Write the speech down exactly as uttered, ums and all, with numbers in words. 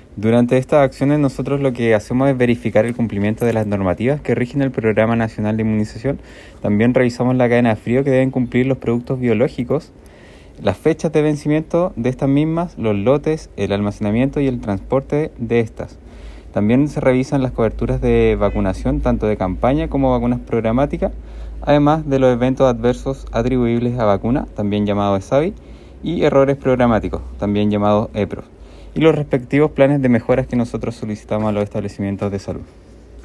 Durante estas acciones nosotros lo que hacemos es verificar el cumplimiento de las normativas que rigen el Programa Nacional de Inmunización. También revisamos la cadena de frío que deben cumplir los productos biológicos, las fechas de vencimiento de estas mismas, los lotes, el almacenamiento y el transporte de estas. También se revisan las coberturas de vacunación, tanto de campaña como vacunas programáticas, además de los eventos adversos atribuibles a vacuna, también llamado E S A V I, y errores programáticos, también llamados E P R O, y los respectivos planes de mejoras que nosotros solicitamos a los establecimientos de salud.